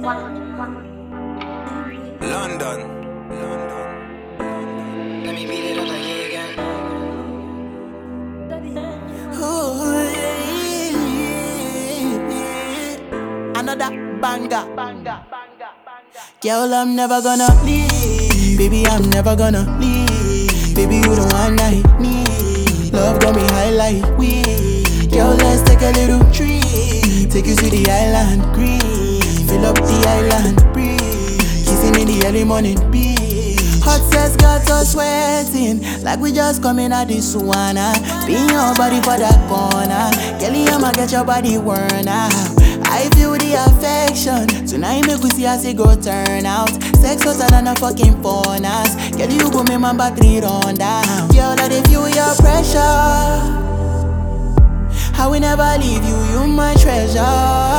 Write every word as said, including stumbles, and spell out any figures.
London. London. Let me beat it up like yeah again. Ooh, another banger. Girl, I'm never gonna leave. Baby, I'm never gonna leave. Baby, you the one I need. Love got me high like weed. Girl, let's take a little trip. Take you to the island, green. Fill up the island, breathe. Kissing in the early morning, beach. Hot sex got us sweating like we just coming out the sauna. Pin your body for that corner. Kelly, I'ma get your body worn out. I feel the affection. Tonight make we see as it go turn out. Sex hotter than a fucking furnace. Girl, you go make my battery run down. Girl, I dey feel your pressure. I will never leave you, you my treasure.